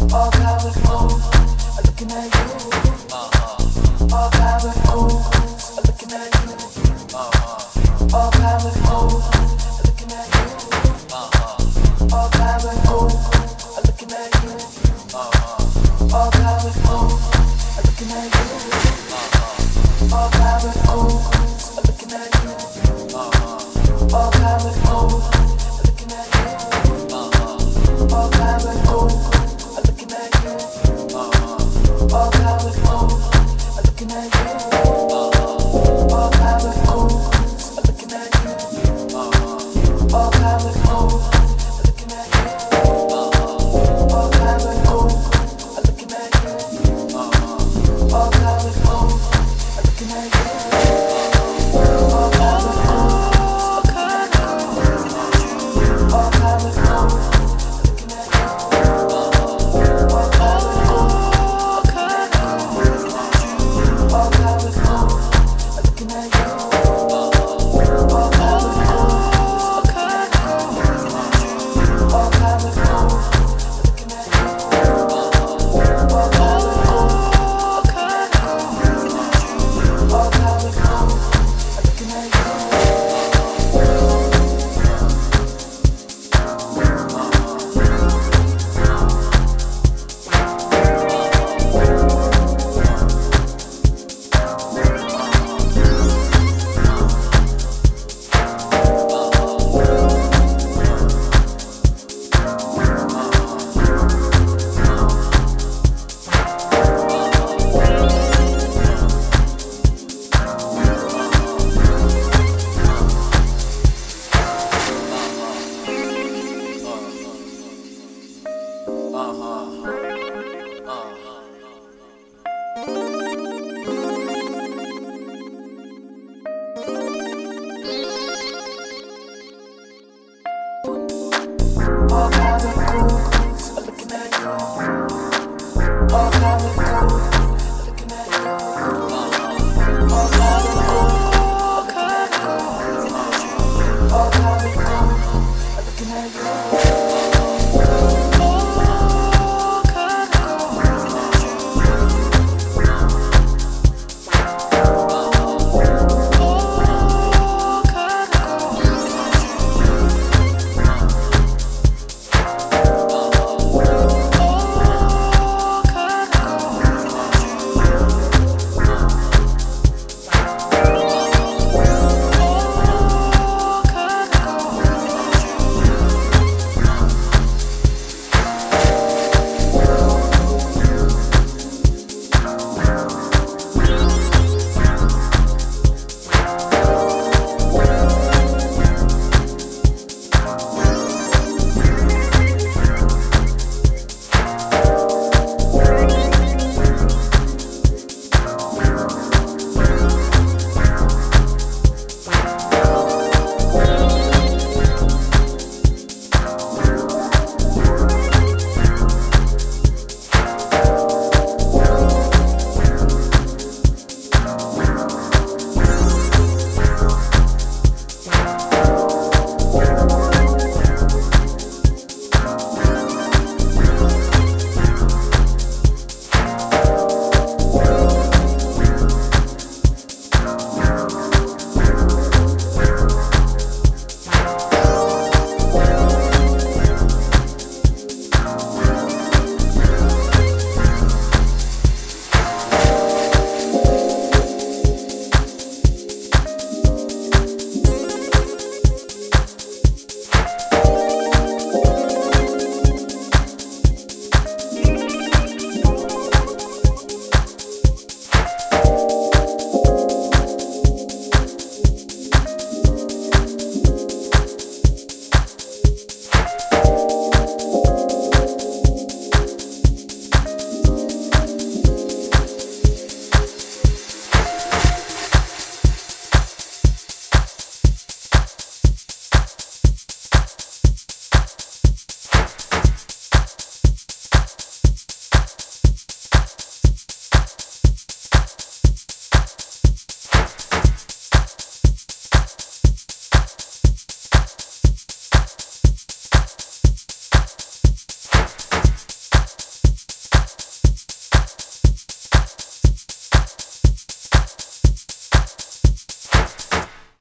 All powerful, I'm looking at you. All powerful, I'm looking at you. All powerful, I'm looking at you. All powerful, I'm looking at you. All powerful, I'm looking at you. All powerful, I'm looking at you. All powerful, I'm looking at you. All powerful, I'm looking at you. All powerful, I'm looking at you. All powerful, I'm looking at you. All powerful, I'm looking at you. All powerful, I'm looking at you. All powerful, I'm looking at you. All powerful, all powerful, looking at you. All powerful, all powerful, looking at you. All powerful, all powerful, looking at you. All powerful, all powerful, looking at you. All powerful, I'm looking at you. All powerful.